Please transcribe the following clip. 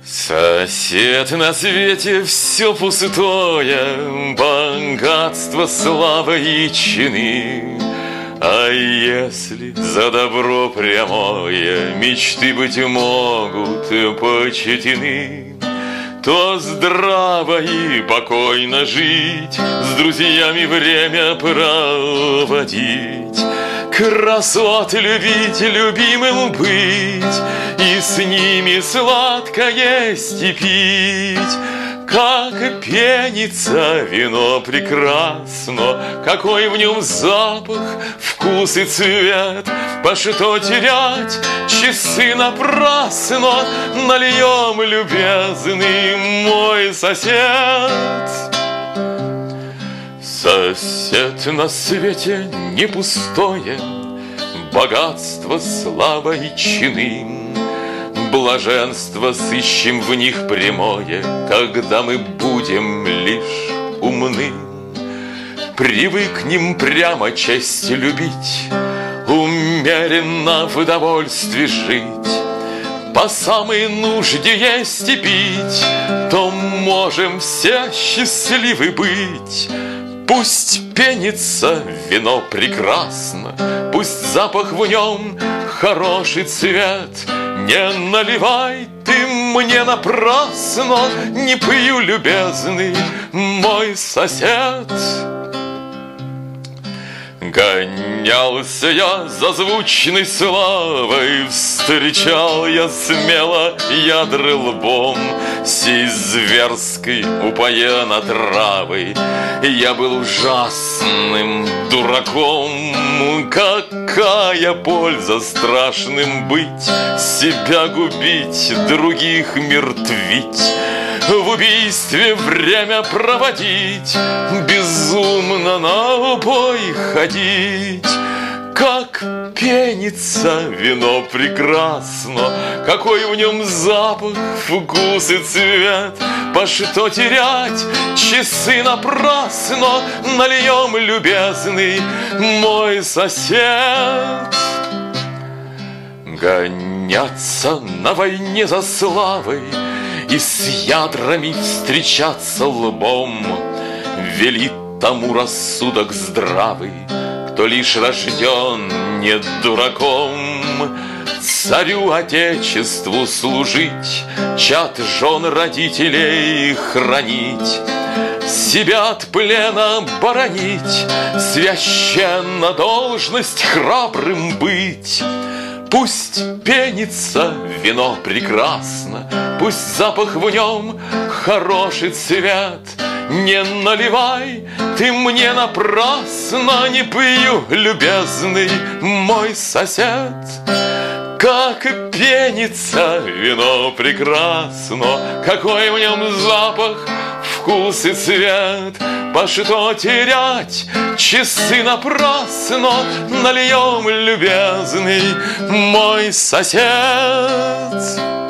Сосед, на свете все пустое, богатство, слава и чины. А если за добро прямое мечты, быть могут, почтены, то здраво и покойно жить, с друзьями время проводить, красот любить, любимым быть, и с ними сладко есть и пить. Как пенится вино прекрасно, какой в нем запах, вкус и цвет. По что терять часы напрасно, нальем, любезный мой сосед. Сосед, на свете не пустое, богатство, слава и чины. Блаженство сыщем в них прямое, когда мы будем лишь умны. Привыкнем прямо честь любить, умеренно в довольстве жить. По самой нужде есть и пить, то можем все счастливы быть. Пусть пенится вино прекрасно, пусть запах в нем хороший цвет. Не наливай ты мне напрасно, не пью, любезный мой сосед. Гонялся я за звучной славой, встречал я смело ядры лбом сей зверской упоена травой. Я был ужасным дураком. Какая польза страшным быть, себя губить, других мертвить, в убийстве время проводить, безумно на убой ходить. Как пенится вино прекрасно, какой в нем запах, вкус и цвет. По что терять часы напрасно, нальем, любезный мой сосед. Гоняться на войне за славой и с ядрами встречаться лбом велит тому рассудок здравый, кто лишь рожден не дураком. Царю отечеству служить, чад жен родителей хранить, себя от плена боронить, священна должность храбрым быть. Пусть пенится вино прекрасно, пусть запах в нем хороший цвет. Не наливай ты мне напрасно, не пью, любезный мой сосед. Как пенится вино прекрасно, какой в нем запах, вкус и цвет. По что терять часы напрасно, нальем, любезный мой сосед.